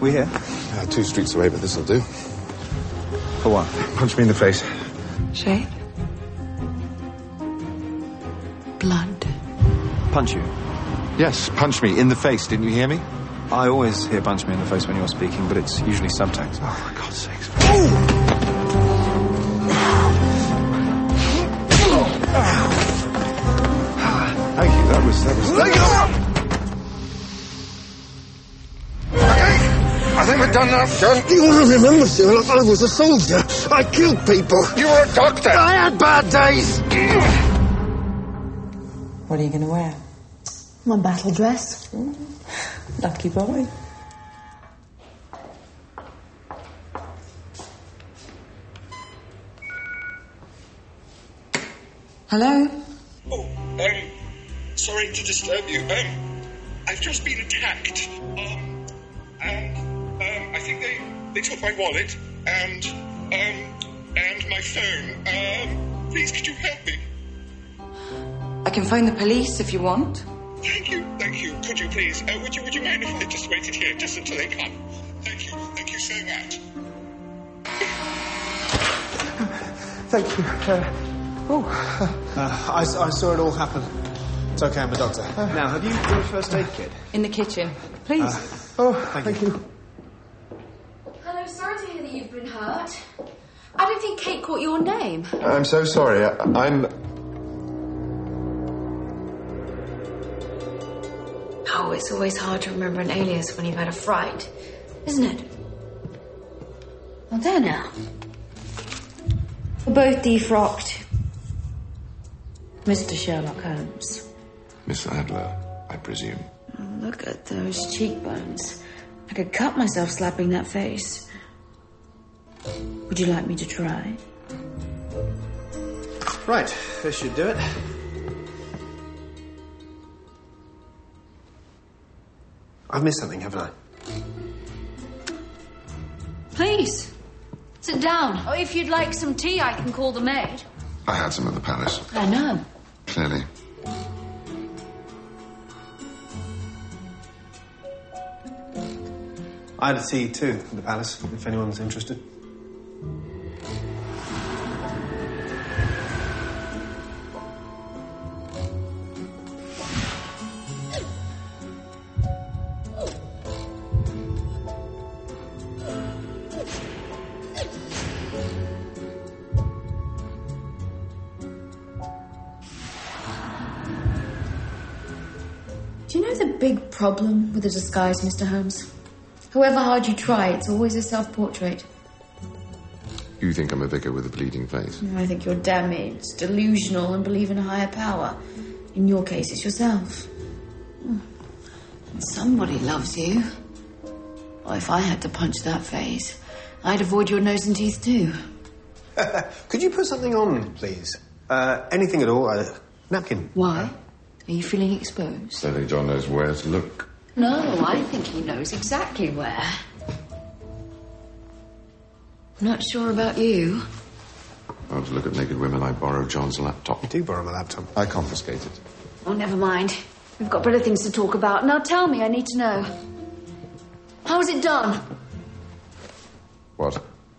We here? 2 streets away, but this'll do. For what? Punch me in the face. Shape? Blood. Punch you? Yes, punch me in the face. Didn't you hear me? I always hear punch me in the face when you're speaking, but it's usually subtext. Oh, for God's sakes. Thank you, that was... Let go! I think we're done now, son. You want to remember, Cyril, I was a soldier. I killed people. You were a doctor. I had bad days. What are you going to wear? My battle dress. Lucky boy. Hello? Oh, sorry to disturb you. I've just been attacked. I think they took my wallet and my phone. Please, could you help me? I can phone the police if you want. Thank you. Could you please? Would you mind if I just waited here just until they come? Thank you so much. Thank you. I saw it all happen. It's okay, I'm a doctor. Now, have you got a first aid kit? In the kitchen. Please. Thank you. Hello, sorry to hear that you've been hurt. I don't think Kate caught your name. I'm so sorry. I'm... Oh, it's always hard to remember an alias when you've had a fright, isn't it? Well, there now. We're both defrocked. Mr. Sherlock Holmes. Miss Adler, I presume. Oh, look at those cheekbones. I could cut myself slapping that face. Would you like me to try? Right, this should do it. I've missed something, haven't I? Please, sit down. Oh, if you'd like some tea, I can call the maid. I had some at the palace. I know. Clearly. I had a tea too at the palace, if anyone's interested. Do you know the big problem with a disguise, Mr. Holmes? However hard you try, it's always a self-portrait. You think I'm a vicar with a bleeding face? I think you're damaged, delusional, and believe in a higher power. In your case, it's yourself. And somebody loves you. Well, if I had to punch that face, I'd avoid your nose and teeth too. Could you put something on, please? Anything at all? Napkin. Why? Are you feeling exposed? I think John knows where to look. No, I think he knows exactly where. I'm not sure about you. I want to look at naked women. I borrow John's laptop. You do borrow my laptop. I confiscate it. Oh, never mind. We've got better things to talk about. Now tell me, I need to know. How was it done? What?